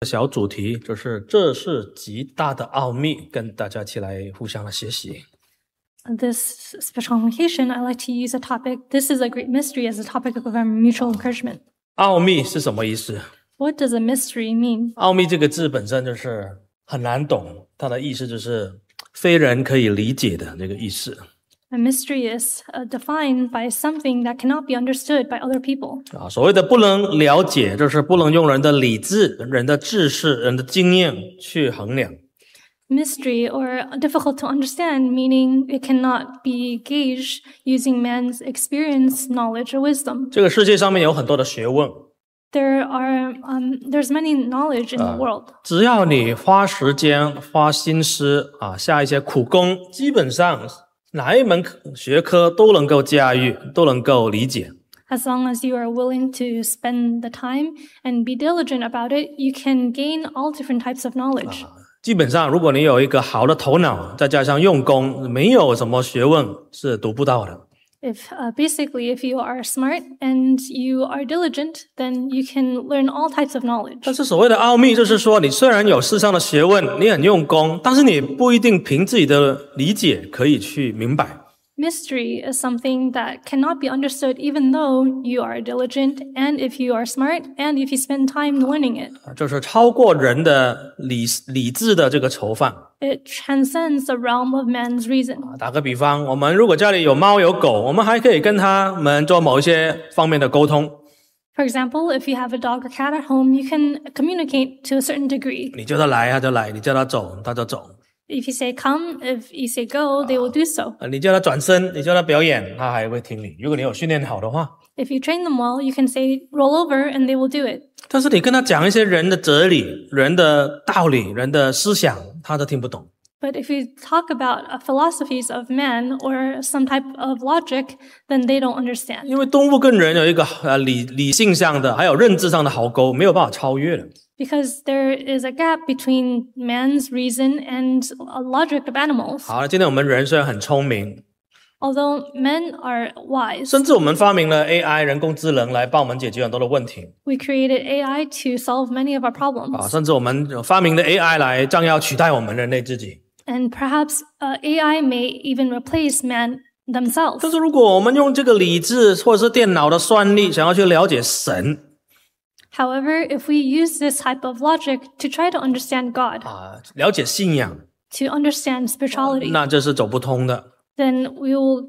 小主题，就是这是极大的奥秘，跟大家一起来互相的学习。 This special convocation, I like to use a topic. This is a great mystery as a topic of our mutual encouragement. 奥秘是什么意思？ What does a mystery mean? 奥秘这个字本身就是很难懂，它的意思就是非人可以理解的这个意思。 A mystery is defined by something that cannot be understood by other people. 所谓的不能了解，就是不能用人的理智、人的知识、人的经验去衡量。 Mystery, or difficult to understand, meaning it cannot be gauged using man's experience, knowledge, or wisdom. 这个世界上面有很多的学问， There's many knowledge in the world. 只要你花时间、花心思下一些苦功，基本上哪一门学科都能够驾驭，都能够理解。 As long as you are willing to spend the time and be diligent about it, you can gain all different types of knowledge. 基本上，如果你有一个好的头脑，再加上用功，没有什么学问是读不到的。 Basically, if you are smart and you are diligent, then you can learn all types of knowledge. 但是所谓的奥秘，就是说你虽然有世上的学问，你很用功，但是你不一定凭自己的理解可以去明白。 Mystery is something that cannot be understood even though you are diligent and if you are smart and if you spend time learning it. 就是超过人的理智的这个囚犯。 It transcends the realm of man's reason. 打个比方，我们如果家里有猫有狗，我们还可以跟他们做某一些方面的沟通。 For example, if you have a dog or cat at home, you can communicate to a certain degree. 你叫他来他就来，你叫他走他就走。 If you say come, if you say go, they will do so. 你叫他转身，你叫他表演，他还会听你。如果你有训练好的话。 If you train them well, you can say roll over and they will do it. 但是你跟他讲一些人的哲理、人的道理、人的思想，他都听不懂。 But if you talk about philosophies of man or some type of logic, then they don't understand. 因为动物跟人有一个理性上的，还有认知上的壕沟，没有办法超越的。 Because there is a gap between man's reason and a logic of animals. 好了，今天我们人虽然很聪明， Although men are wise, 甚至我们发明了 AI 人工智能来帮我们解决很多的问题。 we created AI to solve many of our problems. 甚至我们发明了 AI 来将要取代我们人类自己。 And perhaps AI may even replace man themselves. 但是如果我们用这个理智或者是电脑的算力想要去了解神， However, if we use this type of logic to try to understand God, 了解信仰， to understand spirituality, 那这是走不通的。 then we will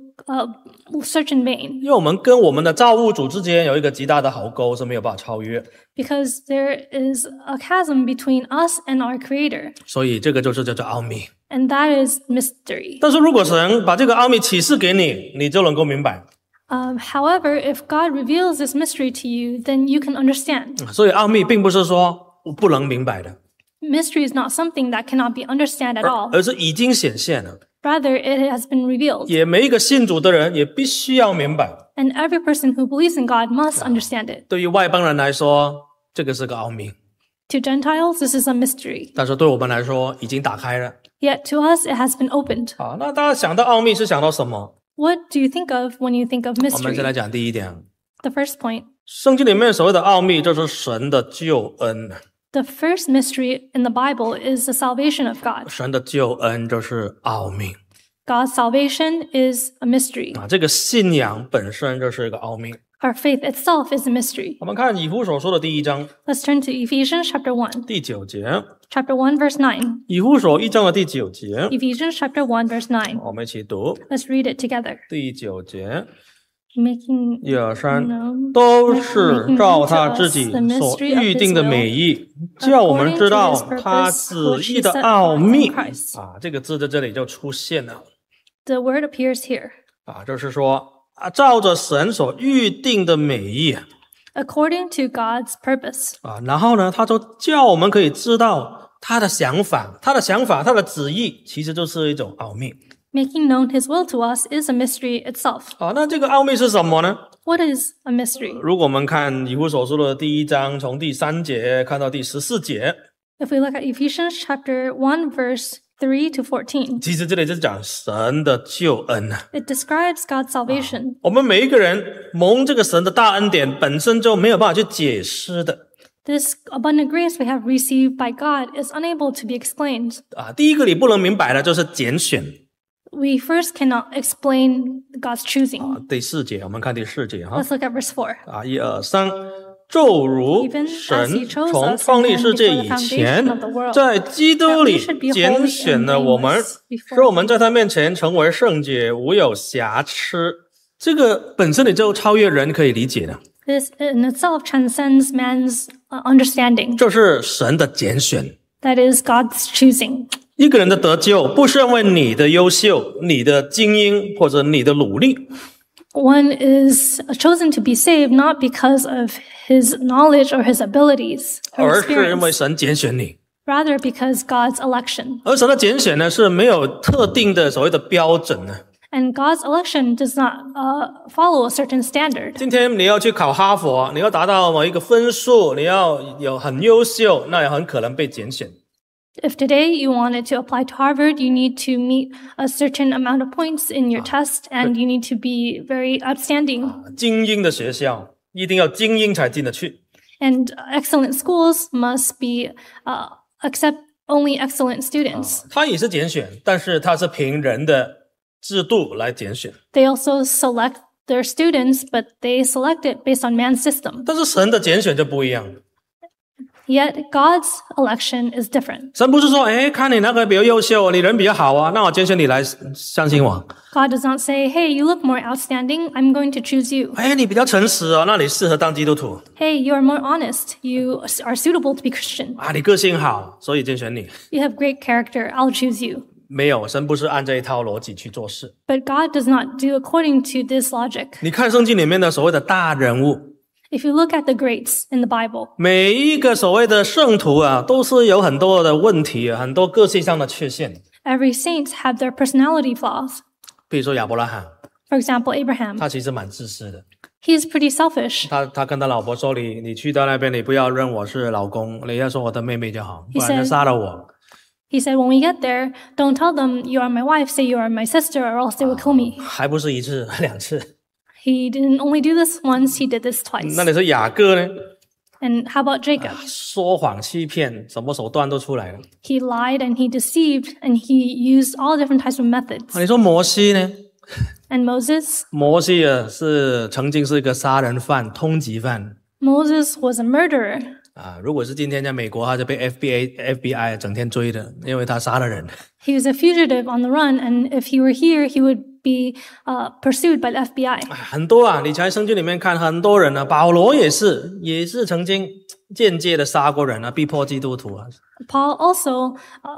search in vain. 因为我们跟我们的造物主之间有一个极大的壕沟是没有办法超越， Because there is a chasm between us and our Creator. 所以这个就是叫做奥秘。 And that is mystery. 但是如果神把这个奥秘启示给你，你就能够明白。 However, if God reveals this mystery to you, then you can understand. 所以奥秘并不是说不能明白的， Mystery is not something that cannot be understood at all. 而是已经显现了。 Rather, it has been revealed. 也每一个信主的人也必须要明白。 And every person who believes in God must understand it. 对于外邦人来说，这个是个奥秘， To Gentiles, this is a mystery. 但是对我们来说已经打开了。 Yet to us, it has been opened. 那大家想到奥秘是想到什么？ What do you think of when you think of 我们先来 mystery? 讲第一点， The first point. 圣经里面所谓的奥秘就是神的救恩。 The first mystery in the Bible is the salvation of God. 神的救恩就是奥秘。 God's salvation is a mystery. 这个信仰本身就是一个奥秘。 Our faith itself is a mystery. 我们看以弗所书的第1章 Let's turn to Ephesians chapter 1. 第9节， Chapter 1, verse 9. 以弗所1章的第9节， Ephesians chapter 1, verse 9. 我们一起读 Let's read it together. 第9节， Making 1、2、3， known 都是照他自己所预定的美意，叫我们知道他旨意的奥秘。这个字在这里就出现了。 The word appears here. 就是说照着神所预定的美意。 According to God's purpose. 然后呢，他就叫我们可以知道他的想法，他的旨意，其实就是一种奥秘。 Making known his will to us is a mystery itself. 那这个奥秘是什么呢？ What is a mystery? 如果我们看以弗所书的第1章，从第3节看到第14节， If we look at Ephesians chapter 1, verse 3 to 14, 其实这里是讲神的救恩。 it describes God's salvation. 我们每一个人蒙这个神的大恩典，本身就没有办法去解释的。 This abundant grace we have received by God is unable to be explained. 第一个你不能明白的就是拣选。 We first cannot explain God's choosing. 第4节，我们看第4节哈。 Let's look at verse 4. 1、2、3。就如神从创立世界以前，在基督里拣选了我们，使我们在他面前成为圣洁，无有瑕疵。这个本身你就超越人可以理解的。 This in itself transcends man's understanding. 这是神的拣选。 That is God's choosing. 一个人的得救，不是因为你的优秀、你的精英或者你的努力。 One is chosen to be saved not because of his knowledge or his abilities or 而是因为神拣选你。 rather because God's election. 而神的拣选呢，是没有特定的所谓的标准的。 And God's election does not follow a certain standard. 今天你要去考哈佛，你要达到某一个分数，你要有很优秀，那也很可能被拣选。 If today you wanted to apply to Harvard, you need to meet a certain amount of points in your test, and you need to be very outstanding. 精英的学校一定要精英才进得去。 And excellent schools must be accept only excellent students. 他也是拣选，但是他是凭人的制度来拣选。 They also select their students, but they select it based on man's system. 但是神的拣选就不一样。 Yet God's election is different. 神不是说，看你那个比较优秀，你人比较好啊，那我拣选你来相信我。 God does not say, hey, you look more outstanding, I'm going to choose you. 你比较诚实哦，那你适合当基督徒。 Hey, you are more honest, you are suitable to be Christian. 你个性好，所以拣选你。 You have great character, I'll choose you. 没有，神不是按这一套逻辑去做事。 But God does not do according to this logic. 你看圣经里面的所谓的大人物。 If you look at the greats in the Bible, 每一个所谓的圣徒啊，都是有很多的问题，很多个性上的缺陷。 Every saint have their personality flaws. 比如说亚伯拉罕 For example, Abraham. 他其实蛮自私的。 He is pretty selfish. 他跟他老婆说，你去到那边，你不要认我是老公，你要说我的妹妹就好，不然就杀了我。 He said, when we get there, don't tell them you are my wife, say you are my sister, or else they will kill me. 还不是一次两次。 He didn't only do this once, he did this twice. 那你说雅各呢？ And how about Jacob? 说谎欺骗，什么手段都出来了。 He lied and he deceived and he used all different types of methods. 你说摩西呢？ And Moses? 摩西曾经是一个杀人犯、通缉犯。 Moses was a murderer. 如果是今天在美国，他就被 FBI 整天追的，因为他杀了人。 He was a fugitive on the run, and if he were here, he would be pursued by the FBI. 很多啊，你在圣经里面看很多人啊，保罗也是曾经间接的杀过人啊，逼迫基督徒啊。 Paul also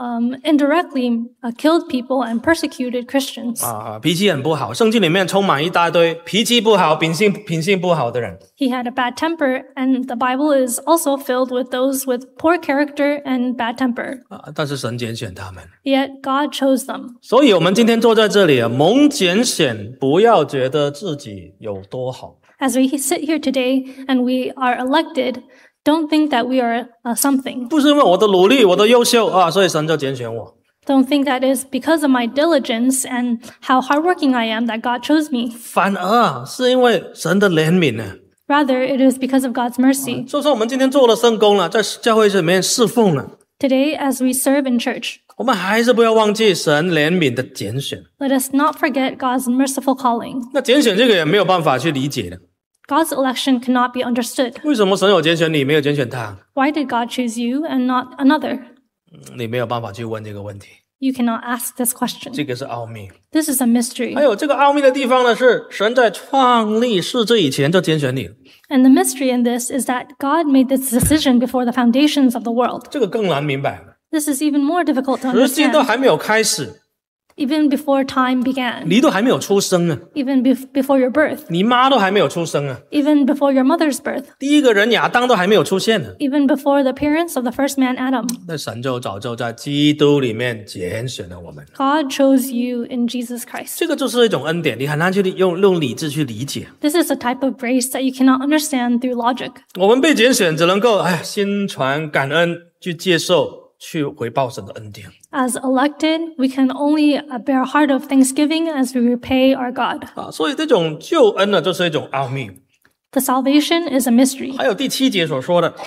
indirectly killed people and persecuted Christians. 脾气很不好，圣经里面充满一大堆脾气不好、品性不好的人。 He had a bad temper, and the Bible is also filled with those with poor character and bad temper. 但是神拣选他们。 Yet God chose them. 所以我们今天坐在这里啊，蒙拣选，不要觉得自己有多好。 As we sit here today and we are elected, don't think that we are something. 不是因为我的努力、我的优秀啊，所以神就拣选我。 Don't think that is because of my diligence and how hardworking I am that God chose me. 反而是因为神的怜悯呢。 Rather, it is because of God's mercy. 所以说我们今天做了圣工了，在教会里面侍奉了。 Today, as we serve in church, 我们还是不要忘记神怜悯的拣选。 Let us not forget God's merciful calling. 那拣选这个也没有办法去理解的。 God's election cannot be understood. 为什么神有拣选你，没有拣选他？ Why did God choose you and not another? 你没有办法去问这个问题。 You cannot ask this question. 这个是奥秘。 This is a mystery. 还有这个奥秘的地方呢，是神在创立世界以前就拣选你了。 And the mystery in this is that God made this decision before the foundations of the world. 这个更难明白。 This is even more difficult to 时间都 understand. 还没有开始。 Even before time began. 你都还没有出生啊。 Even before your birth. 你妈都还没有出生啊。 Even before your mother's birth. 第一个人亚当都还没有出现呢。 Even before the appearance of the first man, Adam. 那神就早就在基督里面拣选了我们。 God chose you in Jesus Christ. 这个就是一种恩典，你很难去用理智去理解。 This is a type of grace that you cannot understand through logic. 我们被拣选，只能够心存感恩，去接受，去回报神的恩典。 As elected, we can only bear a heart of thanksgiving as we repay our God. 所以这种救恩呢，就是一种奥秘。 The salvation is a mystery. 还有第7节所说的，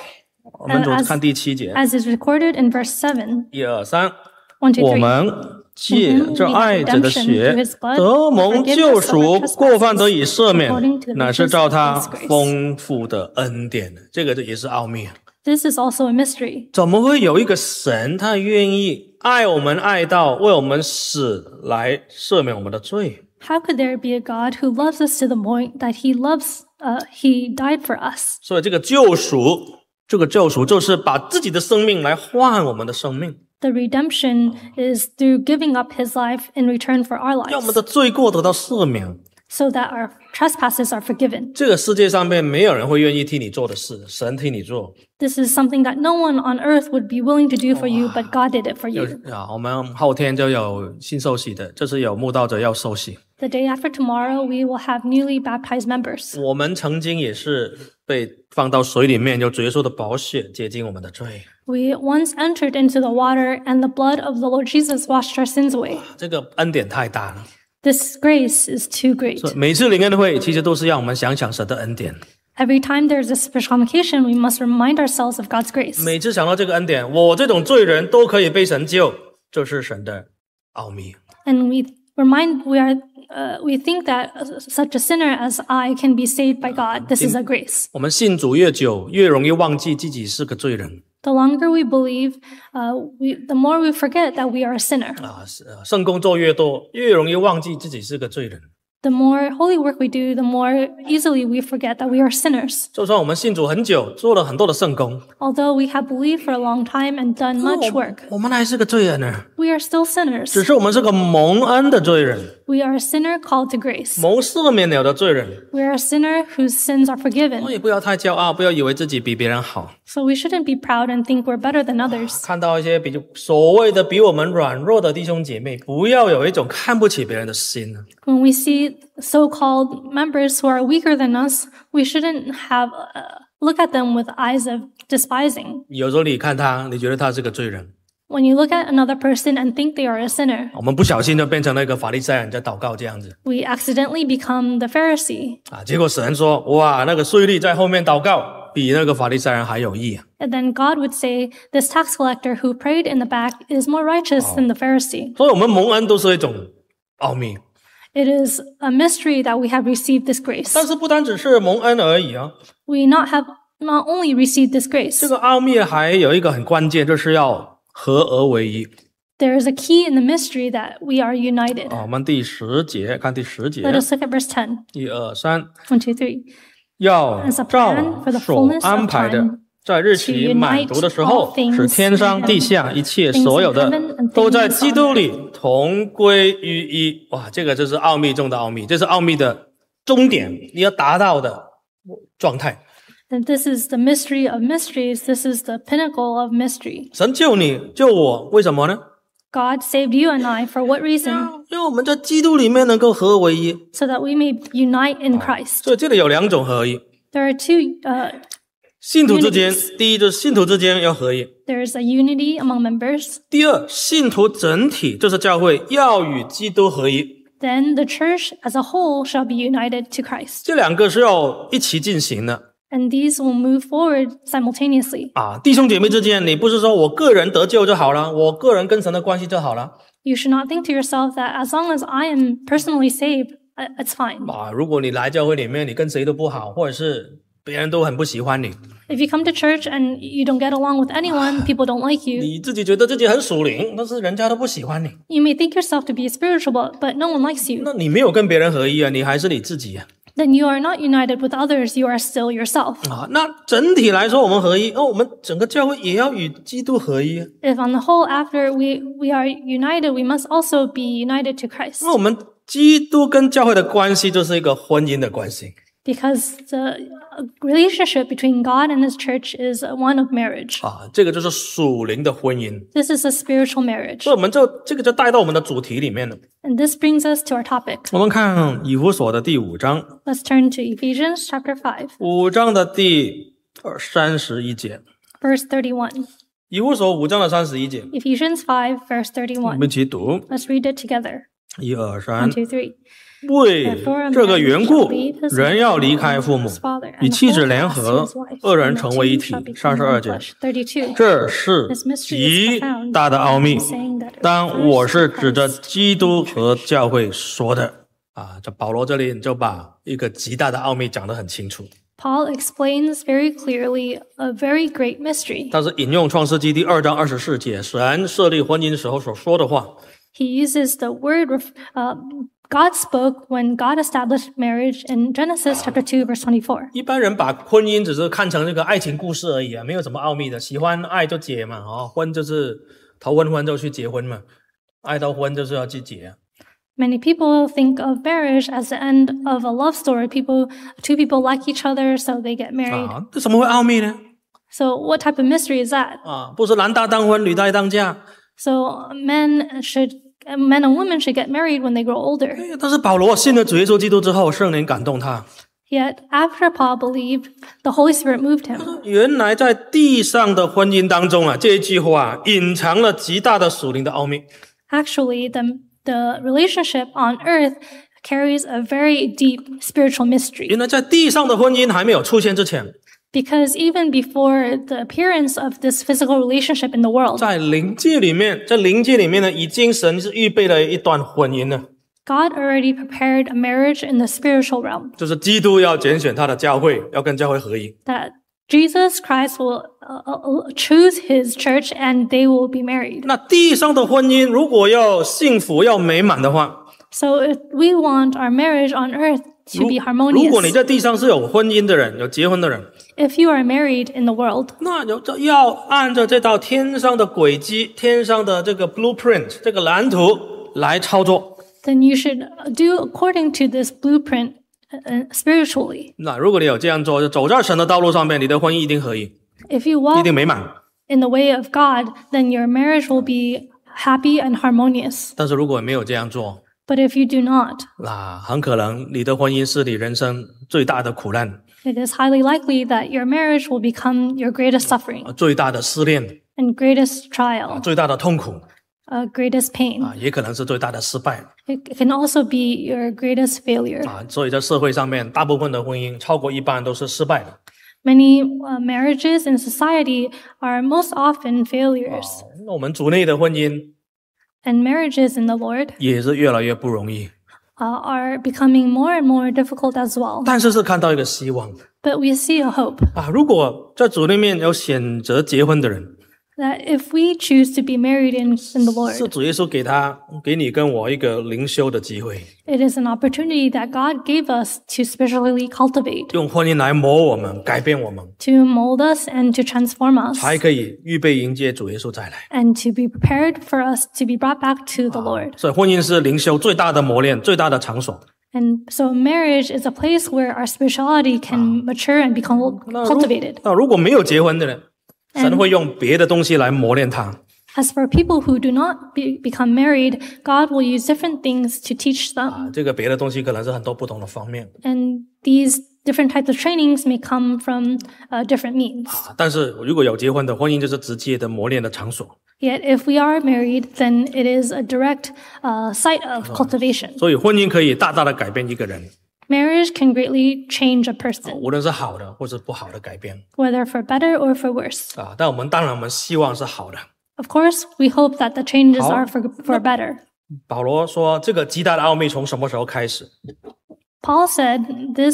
我们看第7节 as is recorded in verse 7. 1、2、3， 1, 2, 3. 我们借着爱子的血得蒙救赎，过犯得以赦免，乃是照他丰富的恩典。这个也是奥秘。 This is also a mystery. 怎么会有一个神，他愿意爱我们，爱到为我们死来赦免我们的罪？ How could there be a God who loves us to the point that he died for us? 所以这个救赎就是把自己的生命来换我们的生命。 The redemption is through giving up his life in return for our 让我们 lives, 的罪过得到赦免。 so that our trespasses are forgiven. 这个世界上面没有人会愿意替你做的事，神替你做。 This is something that no one on earth would be willing to do for you, but God did it for you. 我们后天就有新受洗的，就是有慕道者要受洗。 The day after tomorrow, we will have newly baptized members. 我们曾经也是被放到水里面，有主耶稣的宝血洁净我们的罪。 We once entered into the water, and the blood of the Lord Jesus washed our sins away. 这个恩典太大了。 This grace is too great. 每次灵恩会其实都是让我们想想神的恩典。 Every time there's a special convocation, we must remind ourselves of God's grace. 每次想到这个恩典，我这种罪人都可以被神救，这是神的奥秘。 And we think that such a sinner as I can be saved by God. This is a grace. 我们信主越久，越容易忘记自己是个罪人。 The longer we believe, the more we forget that we are a sinner. 圣工作越多，越容易忘记自己是个罪人。 The more holy work we do, the more easily we forget that we are sinners. 就算我们信主很久，做了很多的圣工， Although we have believed for a long time and done much work, 我们还是个罪人呢。 we are still sinners. 只是我们是个蒙恩的罪人， We are a sinner called to grace. 蒙赦免了的罪人。 We are a sinner whose sins are 我 forgiven. 也不要太骄傲，不要以为自己比别人好。 So we shouldn't be proud and think we're better than others. 看到一些所谓的比我们软弱的弟兄姐妹，不要有一种看不起别人的心。 When we see so-called members who are weaker than us, we shouldn't look at them with eyes of despising. 有时候你看他，你觉得他是个罪人， When you look at another person and think they are a sinner, 我们不小心就变成那个法利赛人在祷告这样子 we accidentally become the Pharisee. 结果神说：“哇，那个税吏在后面祷告，比那个法利赛人还有益。” And then God would say, this tax collector who prayed in the back is more righteous than the Pharisee. 所以，我们蒙恩都是一种奥秘， It is a mystery that we have received this grace. 但是不单只是蒙恩而已啊。 We not only received this grace, 这个奥秘还有一个很关键，就是要合而为一。 there is a key in the mystery that we are united. 我们第10节，看第10节 Let us look at verse 10. ，1、2、3， 1, 2, 3. 要 As a 照 plan for the 所 fullness of 安排的 time， 在日期满足的时候 to unite all things 使天上地下一切所有的 things in heaven and 都在 things 基督里同归于一。哇，这个就是奥秘中的奥秘，这是奥秘的终点，你要达到的状态。 And this is the mystery of mysteries. This is the pinnacle of mystery. 神救你救我，为什么呢？ God saved you and I for what reason? 因为我们在基督里面能够合而为一。 So that we may unite in Christ. 所以这里有2种合一， There are two, 信徒之间，第一就是信徒之间要合一， there is a unity among members. 第二，信徒整体就是教会要与基督合一。 Then the church as a whole shall be united to Christ. 这2个是要一起进行的。 And these will move forward simultaneously. 弟兄姐妹之间，你不是说我个人得救就好了，我个人跟神的关系就好了。 You should not think to yourself that as long as I am personally saved, it's fine. 如果你来教会里面，你跟谁都不好，或者是别人都很不喜欢你， If you come to church and you don't get along with anyone, people don't like you. 你自己觉得自己很属灵，但是人家都不喜欢你， You may think yourself to be spiritual, but no one likes you. 那你没有跟别人合一啊，你还是你自己啊。 Then you are not united with others, you are still yourself. 那整体来说我们合一，我们整个教会也要与基督合一。 If on the whole, after we are united, we must also be united to Christ. 那我们基督跟教会的关系就是一个婚姻的关系。 Because the relationship between God and His church is one of marriage. 这个就是属灵的婚姻。 This is a spiritual marriage. 所以我们这个就带到我们的主题里面了。 And this brings us to our topic. 我们看以弗所的第5章。 Let's turn to Ephesians chapter 5. 5章的第31节。 Verse 31. 以弗所5章的31节。 Ephesians 5, verse 我 31. 们一起读。 Let's read it together. 1、2、 1, 3 2, 3. 为这个缘故，人要离开父母，与妻子联合，二人成为一体。32节，这是极大的奥秘，但我是指着基督和教会说的。这保罗这里就把一个极大的奥秘讲得很清楚。 Paul explains very clearly a very great mystery. 但是引用创世纪第2章24节，神设立婚姻时候所说的话。 He uses the word God spoke when God established marriage in Genesis chapter 2 verse 24. 一般人把婚姻只是看成这个爱情故事而已，没有什么奥秘的，喜欢爱就结嘛，婚就是头婚就去结婚嘛，爱到婚就是要去结。 Many people think of marriage as the end of a love story. Two people like each other, so they get married. 这怎么会奥秘呢？ So what type of mystery is that? 不是男大当婚，女大当嫁。 So men and women should get married when they grow older. 但是保罗信了主耶稣基督之后，圣灵感动他。 Yet after Paul believed, the Holy Spirit moved him. 原来在地上的婚姻当中这一句话隐藏了极大的属灵的奥秘。 Actually, the relationship on earth carries a very deep spiritual mystery. 原来在地上的婚姻还没有出现之前， Because even before the appearance of this physical relationship in the world, 在灵界里面呢，已经神是预备了一段婚姻了。 God already prepared a marriage in the spiritual realm. 就是基督要拣选他的教会，要跟教会合一。 That Jesus Christ will choose his church and they will be married. 那地上的婚姻如果要幸福要美满的话， So if we want our marriage on earth to be harmonious, 如果你在地上是有婚姻的人，有结婚的人， if you are married in the world, 那要按照这道天上的轨迹，天上的这个 blueprint 这个蓝图来操作。 then you should do according to this blueprint spiritually. 那如果你有这样做，就走在神的道路上面，你的婚姻一定合一， If you 一 walk 定美满。 in the way of God, then your marriage will be happy and harmonious. 但是如果没有这样做， But if you do not, 那很可能你的婚姻是你人生最大的苦难， it is highly likely that your marriage will become your greatest suffering 最大的失恋， and greatest trial, 最大的痛苦， greatest pain. 也可能是最大的失败。 It can also be your greatest failure. 所以在社会上面，大部分的婚姻超过一半都是失败的。 Many marriages in society are most often failures. 那我们主内的婚姻 And marriages in the Lord 也是越来越不容易， are becoming more and more difficult as well. 但是看到一个希望。 But we see a hope 如果在主里面有选择结婚的人， that if we choose to be married in the 是 Lord, 主耶稣给你跟我一个灵修的机会， it is an opportunity that God gave us to spiritually cultivate, 用婚姻来磨我们，改变我们， to mold us and to transform us, 才可以预备迎接主耶稣再来。 and to be prepared for us to be brought back to the Lord. 所以婚姻是灵修最大的磨练，最大的场所。 And so marriage is a place where our spirituality can mature and become cultivated. 那如果没有结婚的人，神会用别的东西来磨练他。 As for people who do not become married, God will use different things to teach them. 这个别的东西可能是很多不同的方面。 And these different types of trainings may come from different means. 但是如果有结婚的，婚姻就是直接的磨练的场所。 Yet if we are married, then it is a direct site of cultivation. 所以婚姻可以大大的改变一个人， Marriage can greatly change a person, 无论是好的或是不好的改变。 whether for better or for worse. 但当然我们希望是好的。 Of course, we hope that the changes are for better. 保罗说，这个极大的奥秘从什么时候开始？ Paul said,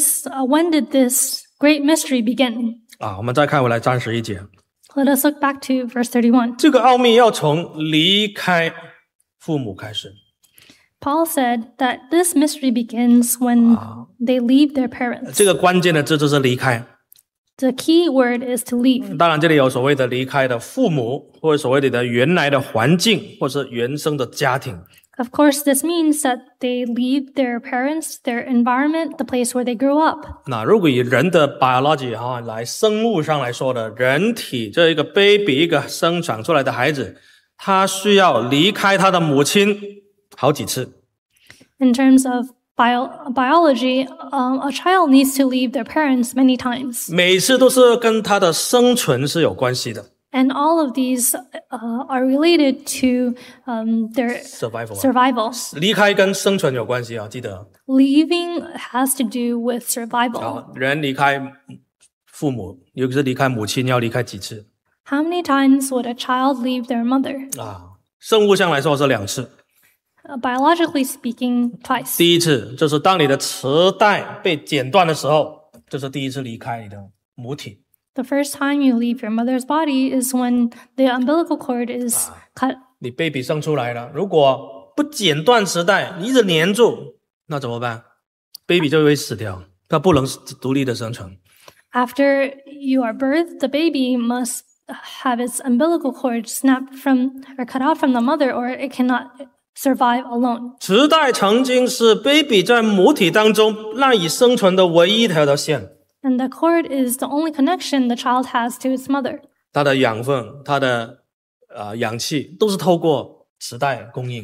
when did this great mystery begin? 我们再看回来31节， Let us look back to verse 31. 这个奥秘要从离开父母开始。 Paul said that this mystery begins when they leave their parents. 这个关键的字就是离开。 The key word is to leave. 当然，这里有所谓的离开的父母，或者所谓的原来的环境，或是原生的家庭。 Of course, this means that they leave their parents, their environment, the place where they grew up. 那如果以人的 biology 来生物上来说的，人体这一个 baby 一个生长出来的孩子，他需要离开他的母亲好几次。 In terms of biology, a child needs to leave their parents many times. 每次都是跟他的生存是有关系的。 And all of these are related to their survival. 离开跟生存有关系啊，记得。 Leaving has to do with survival. 人离开父母，尤其是离开母亲，要离开几次？ How many times would a child leave their mother? 生物上来说是2次。 Biologically speaking, twice. 第一次就是当你的脐带被剪断的时候，这是第一次离开你的母体。 The first time you leave your mother's body is when the umbilical cord is cut. 你 baby 生出来了，如果不剪断脐带，你一直黏住，那怎么办？ baby 就会死掉，他不能独立的生存。 After you are birthed, the baby must have its umbilical cord snapped from or cut out from the mother, or it cannot survive alone. 脐带曾经是 baby 在母体当中赖以生存的唯一一条线。 And the cord is the only connection the child has to its mother. 它的养分，它的氧气都是透过脐带供应。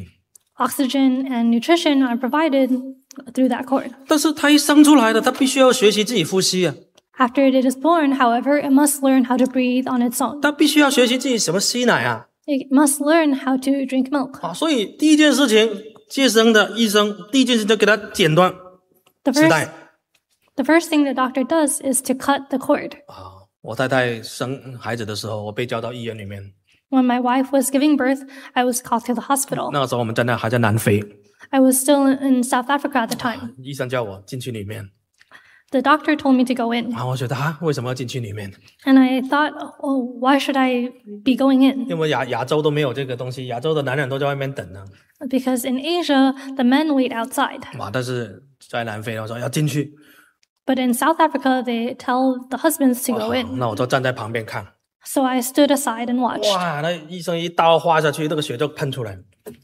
Oxygen and nutrition are provided through that cord. 但是它一生出来的，它必须要学习自己呼吸啊。 After it is born, however, it must learn how to breathe on its own. 它必须要学习自己什么吸奶啊。 It must learn how to drink milk. 所以第一件事情，接生的医生第一件事就给他剪断脐带。 The first thing the doctor does is to cut the cord. 我太太生孩子的时候，我被叫到医院里面。 When my wife was giving birth, I was called to the hospital. 那个时候我们还在南非。 I was still in South Africa at the time. 医生叫我进去里面。 The doctor told me to go in. 我觉得为什么要进去里面？ And I thought, oh, why should I be going in? 因为亚洲都没有这个东西，亚洲的男人都在外面等呢。 Because in Asia, the men wait outside. 但是在南非我说要进去。 But in South Africa, they tell the husbands to go in. 那我就站在旁边看。 So I stood aside and watched. 哇，那医生一刀划下去，那个血就喷出来。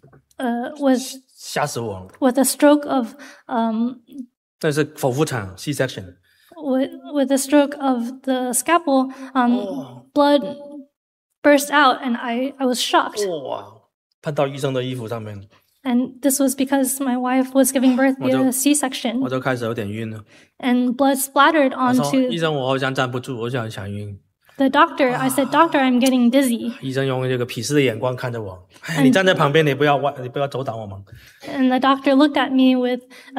吓死我了。 With a stroke of 这是剖腹产 C-section. With a stroke of the scalpel, blood burst out, and I was shocked. 喷到医生的衣服上面。 And this was because my wife was giving birth via C-section. 我就开始有点晕了。 And blood splattered onto. 医生，我好像站不住，我想晕。 The doctor, I said, Doctor, I'm getting dizzy. 医生用这个鄙视的眼光看着我，你站在旁边，你不要走挡我们。 And the doctor looked at me with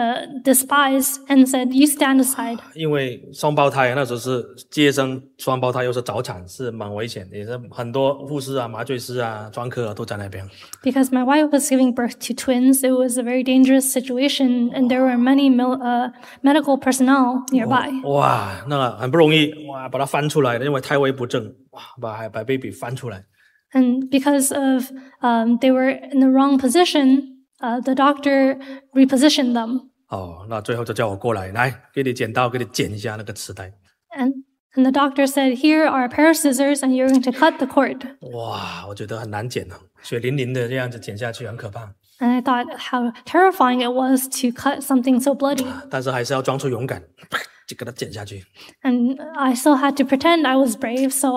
despise and said, "You stand aside." 因为双胞胎那时候是接生双胞胎，又是早产，是蛮危险的，也是很多护士啊、麻醉师啊、专科啊都在那边。 Because my wife was giving birth to twins, it was a very dangerous situation, and there were many medical personnel nearby. 哇，那个很不容易，哇，把它翻出来的，因为胎位不正，哇，把 baby 翻出来。 And because of they were in the wrong position, the doctor repositioned them. 那最后就叫我过来，来，给你剪刀，给你剪一下那个脐带。 And the doctor said, "Here are a pair of scissors, and you're going to cut the cord." 哇，我觉得很难剪啊，血淋淋的这样子剪下去，很可怕。 And I thought how terrifying it was to cut something so bloody. 但是还是要装出勇敢，就给它剪下去。 And I still had to pretend I was brave, so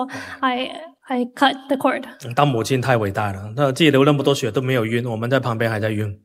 I cut the cord. 当母亲太伟大了，那自己流那么多血都没有晕，我们在旁边还在晕。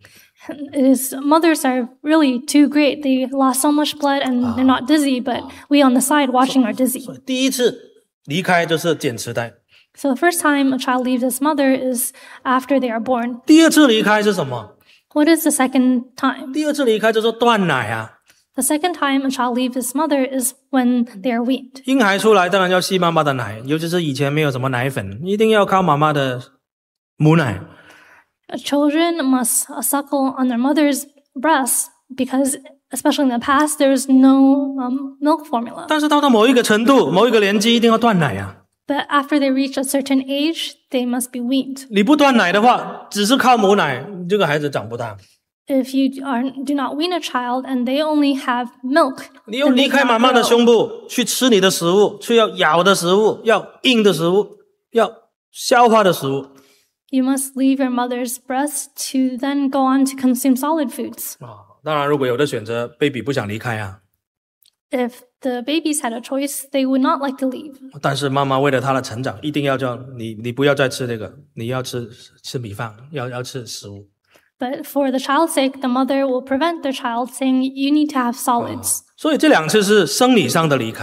Mothers are really too great. They lost so much blood and they're not dizzy, but we on the side watching are dizzy. 第一次离开就是剪脐带。 So the first time a child leaves its mother is after they are born. 第二次离开是什么？ What is the second time? 第二次离开就是断奶啊。 The second time a child leaves its mother is when they are weaned. 婴孩出来当然要吸妈妈的奶，尤其是以前没有什么奶粉，一定要靠妈妈的母奶。 Children must suckle on their mother's breasts because, especially in the past, there's no milk formula. 但是到某一个程度、某一个年纪，一定要断奶啊。 But after they reach a certain age, they must be weaned. 你不断奶的话，只是靠母奶，这个孩子长不大。 If you do not wean a child and they only have milk, 你要离开妈妈的胸部去吃你的食物，去要咬的食物，要硬的食物，要消化的食物。 You must leave your mother's breast to then go on to consume solid foods. 当然，如果有的选择 ，baby 不想离开啊。 If the babies had a choice, they would not like to leave. 但是妈妈为了他的成长，一定要叫你不要再吃这个，你要吃米饭，要吃食物。 But for the child's sake, the mother will prevent the child, saying, "You need to have solids." 所以这两次是生理上的离开。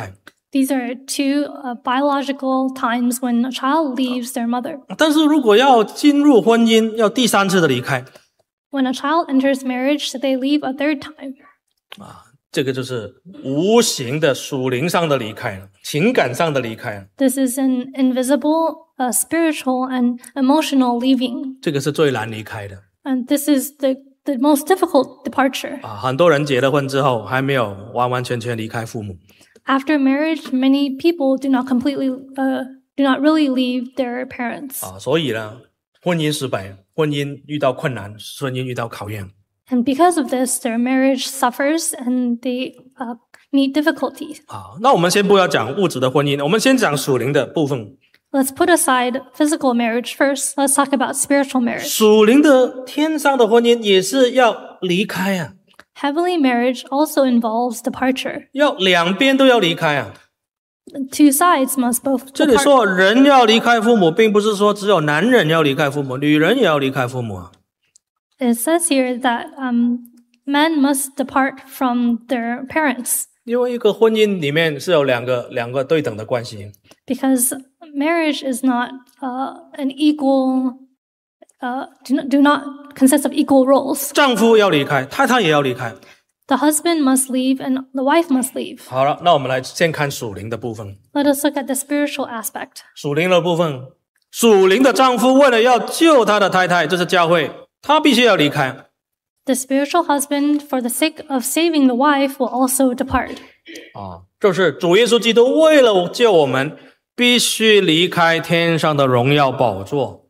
These are two biological times when a child leaves their mother. 但是如果要进入婚姻，要第三次的离开。 When a child enters marriage, they leave a third time. 这个就是无形的属灵上的离开了，情感上的离开了。 This is an invisible, spiritual and emotional leaving. 这个是最难离开的。 And this is the most difficult departure. 很多人结了婚之后，还没有完完全全离开父母。 After marriage, many people do not really leave their parents. 所以呢，婚姻失败，婚姻遇到困难，婚姻遇到考验。 And because of this, their marriage suffers and they meet difficulties. 那我们先不要讲物质的婚姻，我们先讲属灵的部分。 Let's put aside physical marriage first. Let's talk about spiritual marriage. 属灵的天上的婚姻也是要离开啊。 Heavenly marriage also involves departure. 要两边都要离开啊。 Two sides must both depart. 这里说人要离开父母，并不是说只有男人要离开父母，女人也要离开父母啊。 It says here that men must depart from their parents. 因为一个婚姻里面是有两个对等的关系。 Because marriage is not an equal, do not consist of equal roles. 丈夫要离开，太太也要离开。 The husband must leave and the wife must leave. 好了，那我们来先看属灵的部分。 Let us look at the spiritual aspect. 属灵的部分，属灵的丈夫为了要救他的太太，这是教会，他必须要离开。 The spiritual husband, for the sake of saving the wife, will also depart. 就是主耶稣基督为了救我们，必须离开天上的荣耀宝座。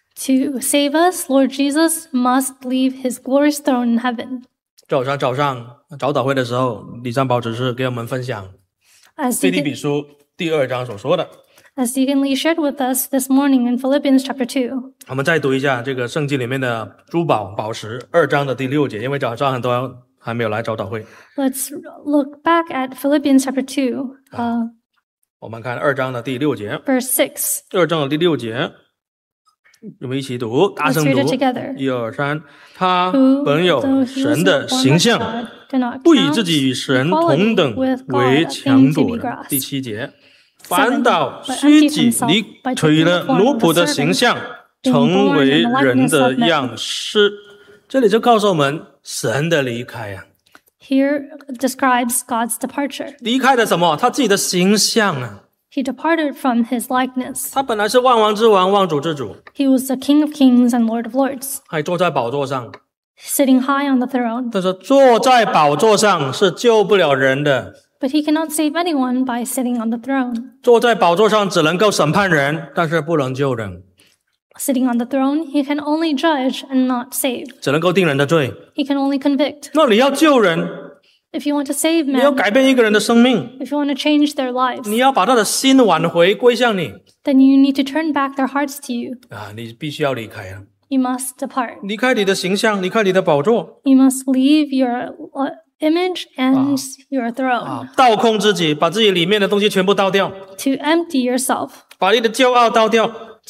To save us, Lord Jesus must leave his glorious throne in heaven. 早上早祷会的时候，李三宝执事给我们分享腓立比书第2章所说的。 As Deacon Lee shared with us this morning in Philippians chapter 2. 我们再读一下这个圣经里面的珠宝宝石2章的第6节，因为早上很多人还没有来早祷会。 Let's look back at Philippians chapter 2. 我们看2章的第6节。 Verse 6. 2章的第6节，我们一起读，大声读。1、2、3。他本有神的形象，不以自己与神同等为强夺的。第7节。反倒虚己，取了奴仆的形象，成为人的样式。这里就告诉我们神的离开啊。 Here describes God's departure. 离开了什么？他自己的形象啊。 He departed from his likeness. 他本来是万王之王，万主之主。 He was the King of Kings and Lord of Lords. 还坐在宝座上。 Sitting high on the throne. 但是坐在宝座上是救不了人的。 But he cannot save anyone by sitting on the throne. 坐在宝座上只能够审判人，但是不能救人。 Sitting on the throne, he can only judge and not save. 只能够定人的罪。 He can only convict. 那你要救人， If you want to save men, 你要改变一个人的生命， if you want to change their lives, 你要把他的心挽回归向你， then you need to turn back their hearts to you. 你必须要离开啊。 You must depart. 离开你的形象，离开你的宝座。 You must leave your image and your throne. 倒空自己，把自己里面的东西全部倒掉。 To empty yourself. 把你的骄傲倒掉。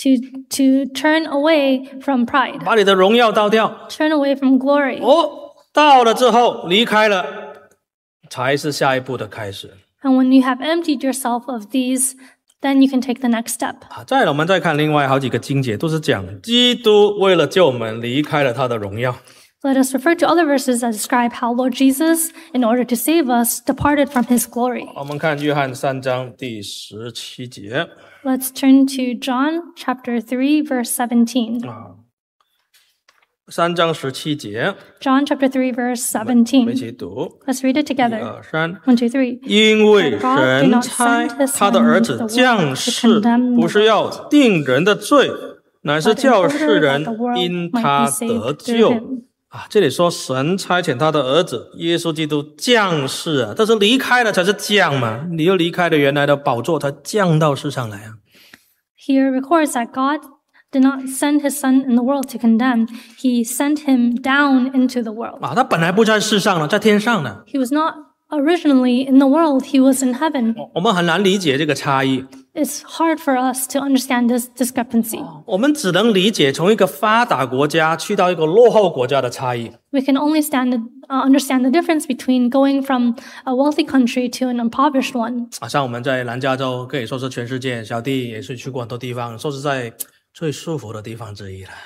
To turn away from pride. 把你的荣耀倒掉。 Turn away from glory. 到了之后离开了，才是下一步的开始。 And when you have emptied yourself of these, then you can take the next step. 再来，我们再看另外好几个经节，都是讲基督为了救我们离开了他的荣耀。 Let us refer to other verses that describe how Lord Jesus, in order to save us, departed from his glory. 我们看约翰3章第17节。 Let's turn to John chapter 3, verse 17. 3章17节。 John chapter 3, verse 17. 我们一起读。 Let's read it together. 1、2、3。 1, 2, 3. 因为神差他的儿子降世，不是要定人的罪，乃是叫世人因他得救。这里说神差遣他的儿子耶稣基督降世啊，但是离开了才是降嘛，你又离开了原来的宝座，才降到世上来啊。 Here records that God did not send his son in the world to condemn. He sent him down into the world. 他本来不在世上了，在天上呢。 He was not originally in the world, he was in heaven. 我们很难理解这个差异。 It's hard for us to understand this discrepancy. 我们只能理解从一个发达国家去到一个落后国家的差异。 We can only understand the difference between going from a wealthy country to an impoverished one. 像我们在南加州可以说是全世界，小弟也是去过很多地方，说实在最舒服的地方之一了。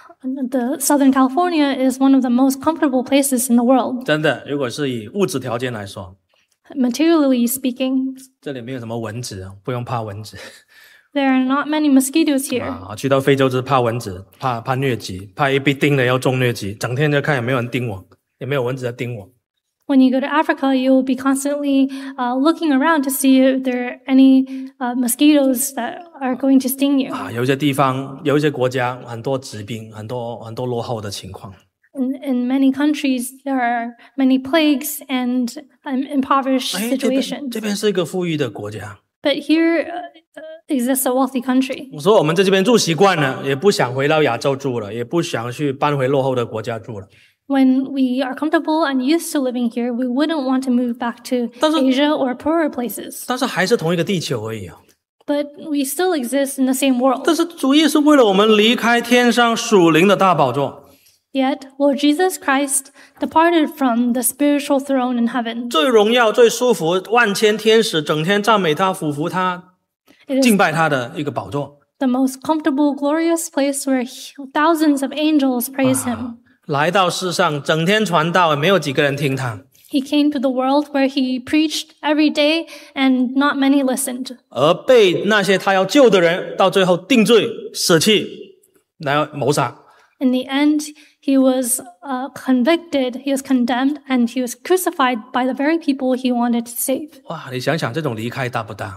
The Southern California is one of the most comfortable places in the world. 真的，如果是以物质条件来说。 Materially speaking, 这里没有什么蚊子，不用怕蚊子。 There are not many mosquitoes here. 去到非洲就是怕蚊子，怕疟疾，怕一被叮了要中疟疾，整天就看有没有人叮我，有没有蚊子在叮我。 When you go to Africa, you will be constantly looking around to see if there are any mosquitoes that are going to sting you. 有一些地方，有一些国家，很多疾病，很多落后的情况。 In many countries, there are many plagues and impoverished situations. 这边是一个富裕的国家。 But here exists a wealthy country. 我说我们在这边住习惯了，也不想回到亚洲住了，也不想去搬回落后的国家住了。 When we are comfortable and used to living here, we wouldn't want to move back to Asia or poorer places. 但是还是同一个地球而已啊。 But we still exist in the same world. 但是主耶稣为了我们离开天上属灵的大宝座。 Yet, Lord Jesus Christ departed from the spiritual throne in heaven. 最荣耀、最舒服，万千天使整天赞美他、俯伏他、敬拜他的一个宝座。 The most comfortable, glorious place where thousands of angels praise him. 来到世上，整天传道，没有几个人听他。 He came to the world where he preached every day, and not many listened. 而被那些他要救的人，到最后定罪、舍弃，来谋杀。 In the end, he was convicted, he was condemned, and he was crucified by the very people he wanted to save. 哇，你想想这种离开大不大？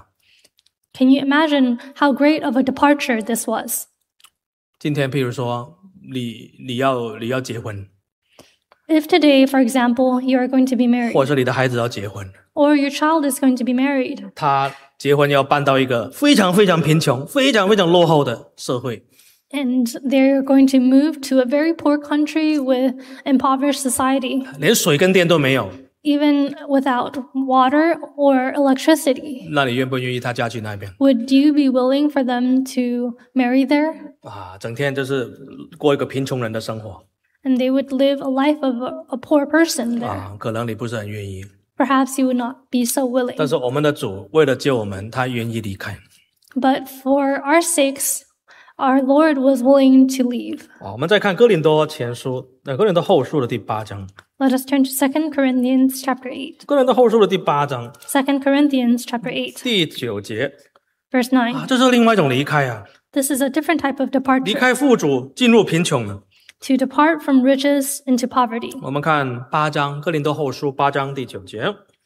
Can you imagine how great of a departure this was? 今天，譬如说，你要结婚。 If today, for example, you are going to be married, 或者是你的孩子要结婚 or your child is going to be married, 他结婚要搬到一个非常非常贫穷、非常非常落后的社会。 and they're going to move to a very poor country with impoverished society, 连水跟电都没有， even without water or electricity. 那你愿不愿意他嫁去那边？ Would you be willing for them to marry there? 整天就是过一个贫穷人的生活。 And they would live a life of a poor person there. 可能你不是很愿意。 Perhaps you would not be so willing. 但是我们的主为了救我们，他愿意离开。 But for our sakes, our Lord was willing to leave. 我们再看哥林多前书，哥林多后书的第8章。 Let us turn to 2 Corinthians chapter 8. 哥林多后书的第8章。 2 Corinthians chapter 8. 第9节。 Verse 9. 这是另外一种离开啊。 This is a different type of departure. 离开富足，进入贫穷了。 To depart from riches into poverty. 我们看8章，哥林多后书8章第9节。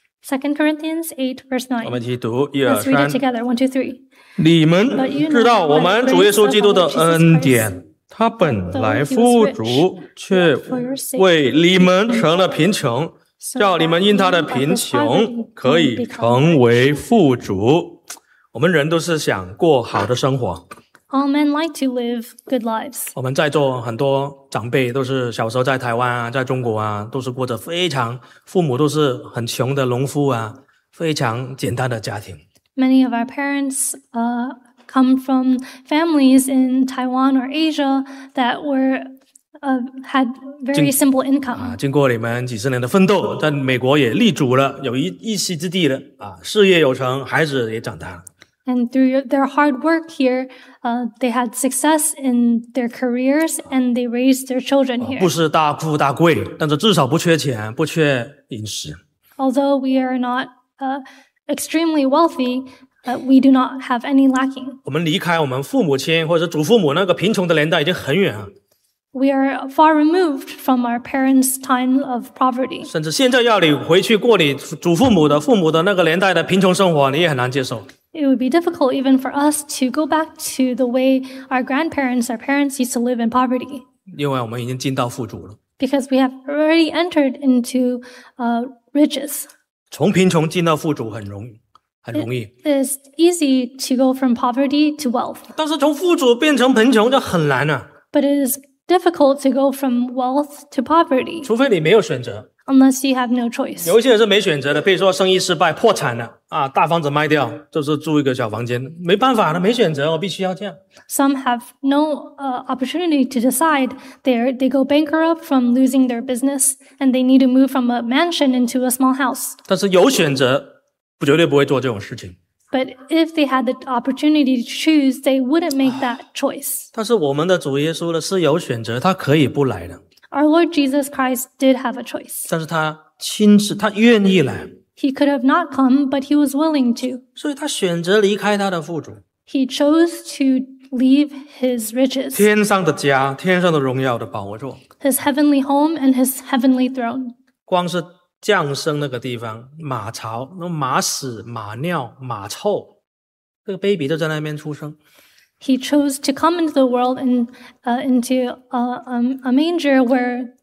2 Corinthians 8 verse 9. 我们一起读，1、2、 Let's read it 3。 together. 1, 2, 3. 你们知道我们主耶稣基督的恩典，他本来富足，却为你们成了贫穷，叫你们因他的贫穷可以成为富足。我们人都是想过好的生活。 All men like to live good lives. 我们在座很多长辈都是小时候在台湾啊，在中国啊，都是过着非常父母都是很穷的农夫啊，非常简单的家庭。 Many of our parents come from families in Taiwan or Asia that had very simple income. 经过你们几十年的奋斗，在美国也立足了，有一席之地了事业有成，孩子也长大了。 And through their hard work here, they had success in their careers and they raised their children here. 不是大富大贵，但是至少不缺钱，不缺饮食。 Although we are not extremely wealthy, we do not have any lacking. 我们离开我们父母亲或者祖父母那个贫穷的年代已经很远了。 We are far removed from our parents' time of poverty. 甚至现在要你回去过你祖父母的父母的那个年代的贫穷生活，你也很难接受。 It would be difficult even for us to go back to the way our grandparents, our parents used to live in poverty. 因为我们已经进到富足了。 Because we have already entered into riches. 从贫穷进到富足很容易。 It is easy to go from poverty to wealth. 但是从富足变成贫穷就很难啊。 But it is difficult to go from wealth to poverty. 除非你没有选择。 unless you have no choice. 有一些人是没选择的，比如说生意失败、破产了啊，大房子卖掉，就是住一个小房间，没办法的，没选择，我必须要这样。 Some have no opportunity to decide. They go bankrupt from losing their business, and they need to move from a mansion into a small house. 但是有选择，绝对不会做这种事情。 But if they had the opportunity to choose, they wouldn't make that choice. 但是我们的主耶稣呢是有选择，他可以不来的。 Our Lord Jesus Christ did have a choice. 但是他亲自，他愿意来。 He could have not come, but he was willing to. 所以他选择离开他的父主。 He chose to leave his riches. 天上的家，天上的荣耀的宝座。 His heavenly home and his heavenly throne. 光是降生那个地方，马槽、那马屎、马尿、马臭，这个 baby 就在那边出生。 He chose to come into the world and into a manger where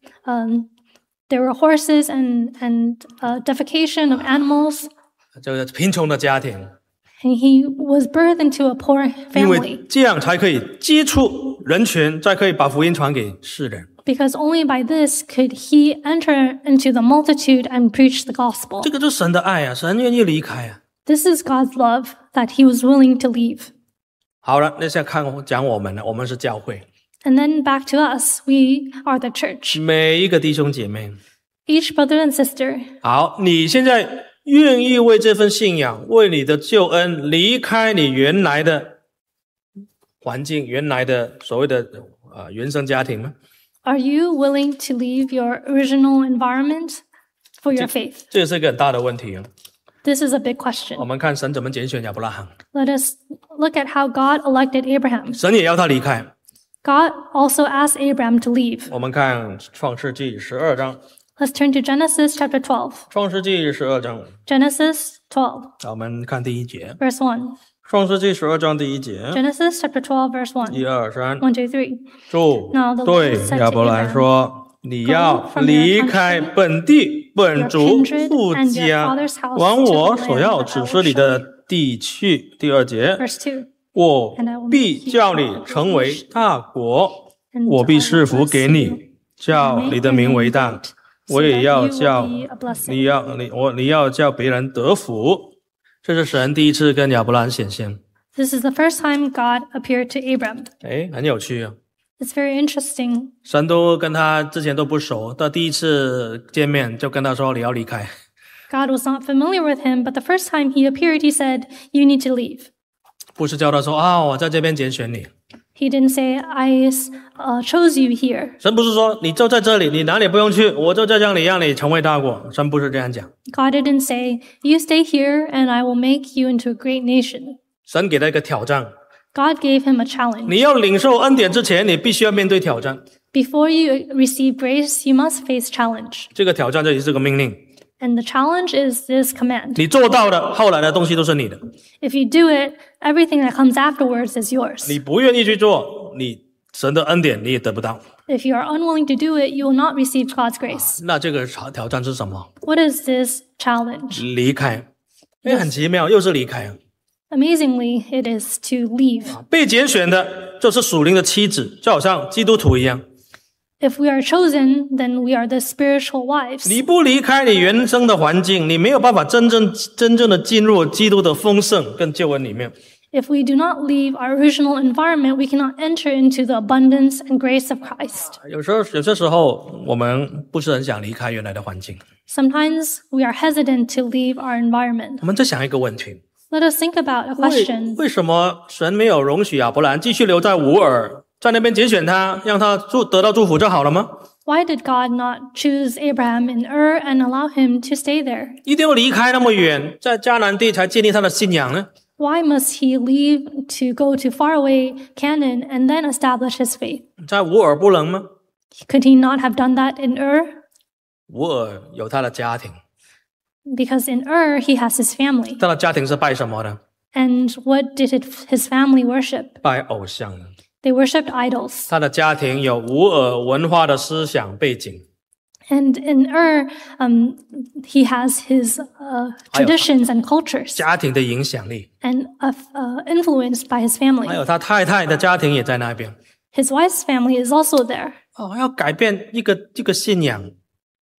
there were horses and defecation of animals. 这个贫穷的家庭。 And he was birthed into a poor family. 因为这样才可以接触人群，才可以把福音传给世人。 Because only by this could he enter into the multitude and preach the gospel. 这个就是神的爱啊，神愿意离开啊。 This is God's love that he was willing to leave. 好了，那现在讲我们呢，我们是教会。 And then back to us, we are the church. 每一个弟兄姐妹 Each brother and sister. 好，你现在愿意为这份信仰，为你的救恩，离开你原来的环境，原来的所谓的原生家庭吗？ Are you willing to leave your original environment for your faith? 这是一个很大的问题。 This is a big question. 我们看神怎么拣选亚伯拉罕。 Let us look at how God elected Abraham. 神也要他离开。 God also asked Abraham to leave. 我们看创世纪12章。 Let's turn to Genesis chapter 12. 创世纪12章。 Genesis 12. 我们看第1节。 Verse 1. 创世纪12章第1节。 Genesis chapter 12 verse 1. 1、2、3。 1, 2, 3. 主对亚伯兰说：“你要离开本地、本族、父家，往我所要指示你的地去。”第2节。 Verse 2. 我必叫你成为大国，我必赐福给你，叫你的名为大。我也要叫你要叫别人得福。这是神第一次跟亚伯兰显现。 This is the first time God appeared to Abram. 很有趣啊。 It's very interesting. 神都跟他之前都不熟，到第一次见面就跟他说你要离开。 God was not familiar with him, but the first time he appeared, he said, "You need to leave." 不是叫他说我在这边拣选你。 He didn't say, "I chose you here." 神不是说你就在这里，你哪里不用去，我就在这里让你成为大国。神不是这样讲。 God didn't say, "You stay here, and I will make you into a great nation." 神给他一个挑战。 God gave him a challenge. 你要领受恩典之前，你必须要面对挑战。 Before you receive grace, you must face challenge. 这个挑战这里是个命令。 And the challenge is this command. 你做到的，后来的东西都是你的。 If you do it, everything that comes afterwards is yours. 你不愿意去做，你神的恩典你也得不到。 If you are unwilling to do it, you will not receive God's grace. 那这个挑战是什么？ What is this challenge? 离开。很奇妙，又是离开。 Amazingly, it is to leave. 被拣选的就是属灵的妻子，就好像基督徒一样。 If we are chosen, then we are the spiritual wives. 你不离开你原生的环境，你没有办法真正的进入基督的丰盛跟救恩里面。 If we do not leave our original environment, we cannot enter into the abundance and grace of Christ. 有些时候，我们不是很想离开原来的环境。 Sometimes we are hesitant to leave our environment. 我们在想一个问题。 Let us think about a question. 为什么神没有容许亚伯兰继续留在乌尔，在那边拣选他，让他得到祝福就好了吗？ Why did God not choose Abraham in Ur and allow him to stay there? 一定要离开那么远，在迦南地才建立他的信仰呢？ Why must he leave to go to faraway Canaan and then establish his faith? 在乌尔不能吗？ Could he not have done that in Ur? 乌尔有他的家庭。 Because in Ur, he has his family. 他的家庭是拜什么的？ And what did his family worship? 拜偶像的。 They worshipped idols. 他的家庭有乌尔文化的思想背景。 And in Ur, he has his traditions and cultures. 家庭的影响力。 And influenced by his family. 还有他太太的家庭也在那边。 His wife's family is also there. 要改变一个信仰，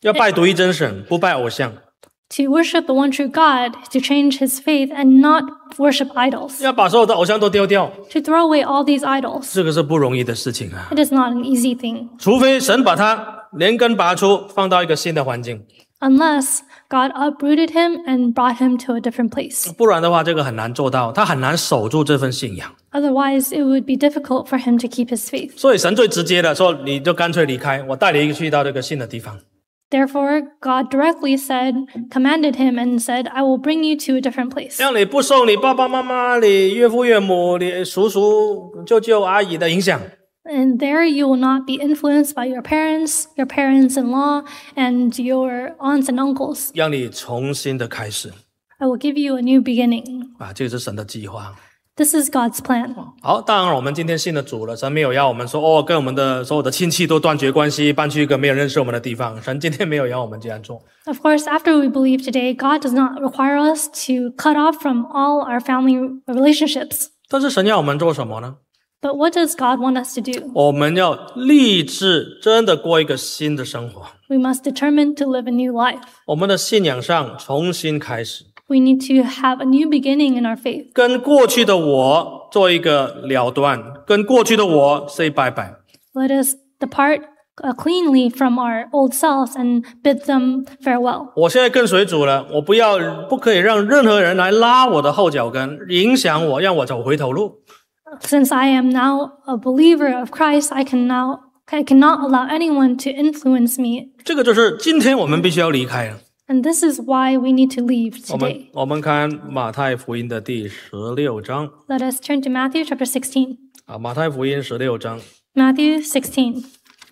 要拜独一真神，不拜偶像。 To worship the one true God, to change his faith and not worship idols. 要把所有的偶像都丢掉。 To throw away all these idols. 这个是不容易的事情啊。 It is not an easy thing. 除非神把他连根拔出，放到一个新的环境。 Unless God uprooted him and brought him to a different place. 不然的话，这个很难做到，他很难守住这份信仰。 Otherwise, it would be difficult for him to keep his faith. 所以神最直接的说，你就干脆离开，我带你去到这个新的地方。 Therefore, God directly commanded him and said, I will bring you to a different place. 让你不受你爸爸妈妈、你岳父岳母、你叔叔、舅舅、阿姨的影响。 And there you will not be influenced by your parents-in-law, and your aunts and uncles. 让你重新的开始。 I will give you a new beginning. 这是神的计划。 This is God's plan. 好，当然我们今天信了主了，神没有要我们说跟我们的所有的亲戚都断绝关系，搬去一个没有认识我们的地方。神今天没有要我们这样做。 Of course, after we believe today, God does not require us to cut off from all our family relationships. 但是神要我们做什么呢？ But what does God want us to do? 我们要立志真的过一个新的生活。 We must determine to live a new life. 我们的信仰上重新开始。 We need to have a new beginning in our faith. 跟过去的我做一个了断，跟过去的我 say bye bye. Let us depart cleanly from our old selves and bid them farewell. 我现在跟随主了，我不可以让任何人来拉我的后脚跟，影响我，让我走回头路。 Since I am now a believer of Christ, I cannot allow anyone to influence me. 这个就是今天我们必须要离开了。 And this is why we need to leave today. 我们看马太福音的第16章。 Let us turn to Matthew chapter 16. 马太福音16章。 Matthew 16.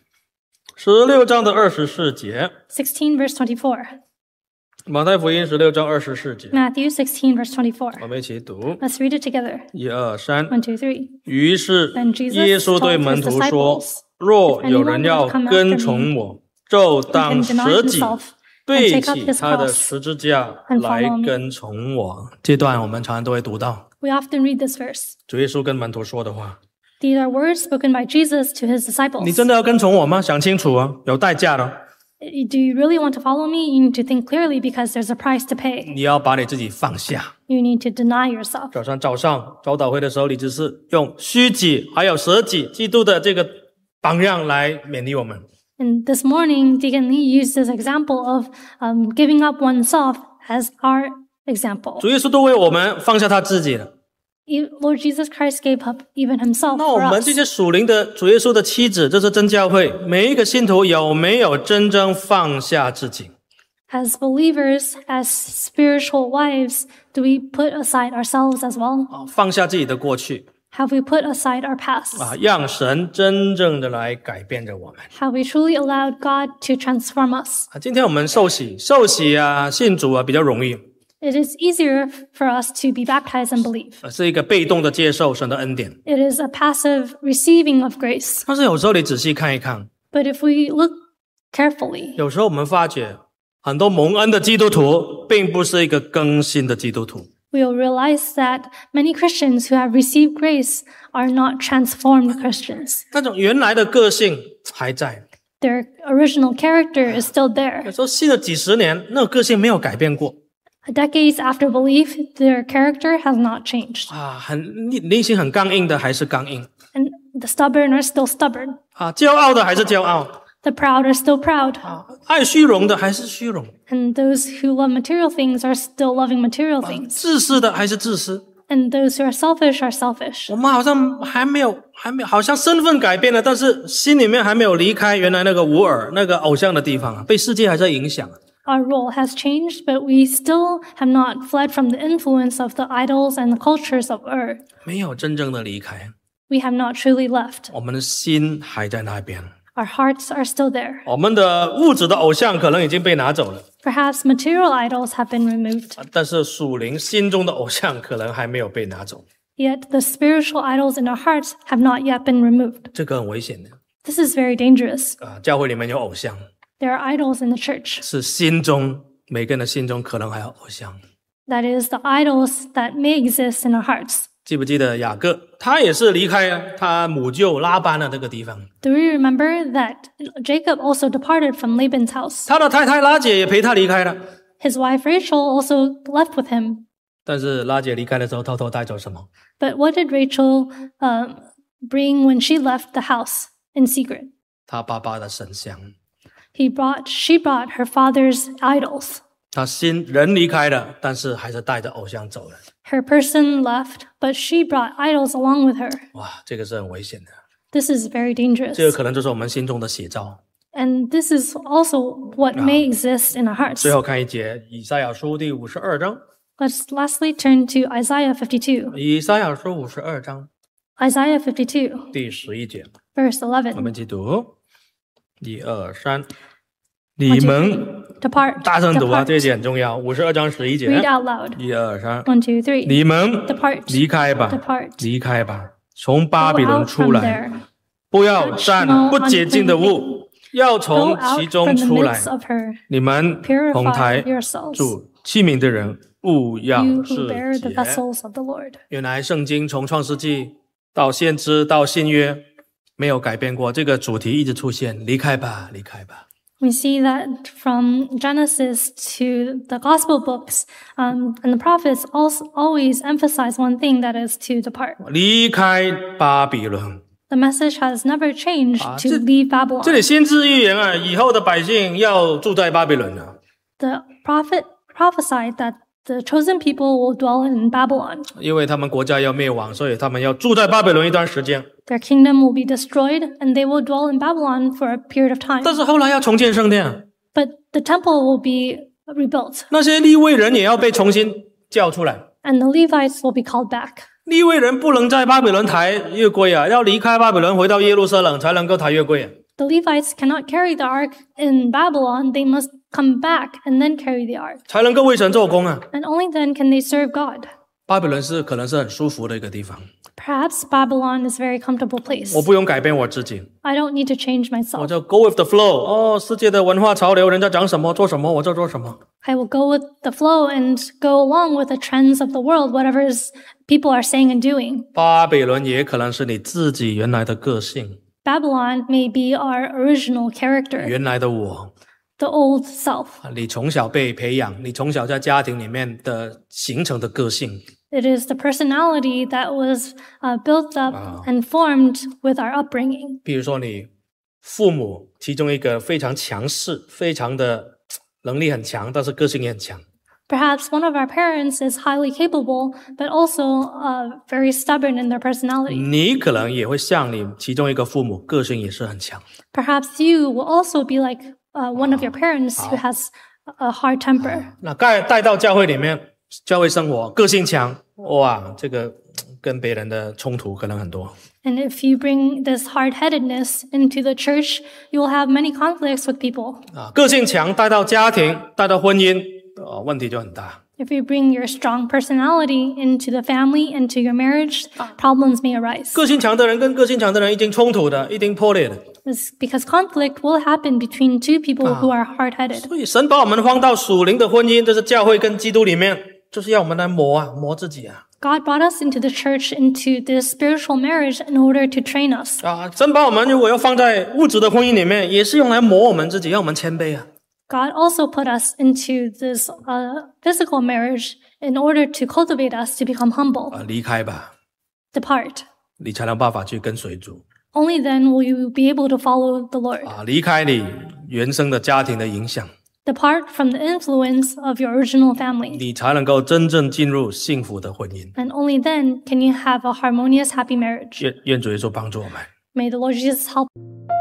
16章的24节。 16 verse 24. 马太福音16章24节。 Matthew 16 verse 24. 我们一起读。 Let's read it together. 1、2、3。 1, 2, 3. 于是耶稣对门徒说：若有人要跟从我，就当舍己，背起他的十字架来跟从我。这段我们常常都会读到。 We often read this verse. 主耶稣跟门徒说的话。 These are words spoken by Jesus to his disciples. 你真的要跟从我吗？想清楚啊，有代价的。 Do you really want to follow me? You need to think clearly because there's a price to pay. 你要把你自己放下。 You need to deny yourself. 早上早祷会的时候，李执事用虚己还有舍己基督的这个榜样来勉励我们。 And this morning, Deacon Lee used this example of giving up oneself as our example. 主耶稣都为我们放下他自己了。 Lord Jesus Christ gave up even himself 那我 for 们 us. 这些属灵的主耶稣的妻子，这是真教会，每一个信徒有没有真正放下自己？ As believers, as spiritual wives, do we put aside ourselves as well? 放下自己的过去。 Have we put aside our past? 让神真正的来改变着我们。 Have we truly allowed God to transform us? 今天我们受洗信主比较容易。 It is easier for us to be baptized and believe. 是一个被动的接受神的恩典。 It is a passive receiving of grace. 但是有时候你仔细看一看， But if we look carefully, 有时候我们发觉很多蒙恩的基督徒并不是一个更新的基督徒。 we will realize that many Christians who have received grace are not transformed Christians. 那种原来的个性还在。 Their original character is still there. 有时候信了几十年，那个个性没有改变过。 Decades after belief, their character has not changed. 内心很刚硬的还是刚硬。 And the stubborn are still stubborn. 骄傲的还是骄傲。 The proud are still proud. 爱虚荣的还是虚荣。 And those who love material things are still loving material things. 自私的还是自私。 And those who are selfish. 我们好像还没有，好像身份改变了，但是心里面还没有离开原来那个无耳、那个偶像的地方，被世界还在影响。 Our role has changed, but we still have not fled from the influence of the idols and the cultures of earth. 没有真正的离开。 We have not truly left. 我们的心还在那边。 Our hearts are still there. 我们的物质的偶像可能已经被拿走了。 Perhaps material idols have been removed. 但是属灵心中的偶像可能还没有被拿走。 Yet the spiritual idols in our hearts have not yet been removed. 这个很危险的。 This is very dangerous. 教会里面有偶像。 There are idols in the church. 是心中，每个人的心中可能还有偶像。 That is the idols that may exist in our hearts. 记不记得雅各？他也是离开了他母舅拉班的这个地方。 Do we remember that Jacob also departed from Laban's house? 他的太太拉姐也陪他离开了。 His wife Rachel also left with him. 但是拉姐离开的时候，偷偷带走什么？ But what did Rachel bring when she left the house in secret? 他爸爸的神像。 She brought her father's idols. 他人离开了，但是还是带着偶像走了。 Her person left, but she brought idols along with her. 哇，这个是很危险的。 This is very dangerous. 这个可能就是我们心中的写照。 And this is also what may exist in our hearts. 最后看一节，以赛亚书第52章。 Let's lastly turn to Isaiah 52. 以赛亚书52章。 Isaiah 52. 第11节。 Verse 11. 我们一起读，1、2、3。你们大声读啊，这一节很重要。52章11节。 Read out loud. 1、2、3。 1, 2, 3. 你们 Depart. 离开吧， Depart. 离开吧，从巴比 Go 伦 out 出 from 来， there. 不要沾不洁净的物，要 Go 从 out 其中 from the 出来。 midst of her. 你们同 Purify 台 yourselves. 主器皿的人，勿要 You 世 who bear the 洁。 vessels of the Lord. 原来圣经从创世纪到先知到新约没有改变过，这个主题一直出现：离开吧，离开吧。 We see that from Genesis to the gospel books, and the prophets also always emphasize one thing, that is to depart. 离开巴比伦。 The message has never changed to 这 leave Babylon. 这里先知预言啊，以后的百姓要住在巴比伦啊。 The prophet prophesied that the chosen people will dwell in Babylon. 因为他们国家要灭亡，所以他们要住在巴比伦一段时间。 Their kingdom will be destroyed, and they will dwell in Babylon for a period of time. 但是后来要重建圣殿， But the temple will be rebuilt, 那些利未人也要被重新叫出来。 and the Levites will be called back. 利未人不能在巴比伦抬月柜啊，要离开巴比伦回到耶路撒冷才能够抬月柜啊。 The Levites cannot carry the ark in Babylon. They must come back and then carry the ark. 才能够为神做工啊。 And only then can they serve God. 巴比伦可能是很舒服的一个地方， Perhaps Babylon is a very comfortable place. 我不用改变我自己， I don't need to change 我 myself. 就 go with the flow。哦，世界的文化潮流，人家讲什么做什么，我就做什么。 I will go with the flow and go along with the trends of the world, whatever people are saying and doing. 巴比伦也可能是你自己原来的个性， Babylon may be our original character, 原来的我。 the old self. 你从小被培养，你从小在家庭里面的形成的个性。 It is the personality that was built up and formed with our upbringing. 比如说你父母其中一个非常强势，非常的能力很强，但是个性也很强。 Perhaps one of our parents is highly capable, but also very stubborn in their personality. 你可能也会像你其中一个父母，个性也是很强。 Perhaps you will also be like one of your parents who has a hard temper. 那带到教会里面，教会生活，个性强，哇，这个跟别人的冲突可能很多。 And if you bring this hard-headedness into the church, you will have many conflicts with people. 个性强带到家庭，带到婚姻，问题就很大。 If you bring your strong personality into the family, into your marriage, problems may arise. 个性强的人跟个性强的人一定冲突的，一定破裂的。 It's because conflict will happen between two people who are hard-headed. 所以神把我们放到属灵的婚姻，这是教会跟基督里面，就是要我们来磨自己啊。 God brought us into the church, into this spiritual marriage in order to train us. 神把我们如果要放在物质的婚姻里面，也是用来磨我们自己，让我们谦卑啊。 God also put us into this physical marriage in order to cultivate us to become humble. 离开吧， Depart. 你才能办法去跟随主。 Only then will you be able to follow the Lord. 离开你原生的家庭的影响， Depart from the influence of your original family. 你才能够真正进入幸福的婚姻。 And only then can you have a harmonious, happy marriage. 愿主耶稣帮助我们。 May the Lord Jesus help.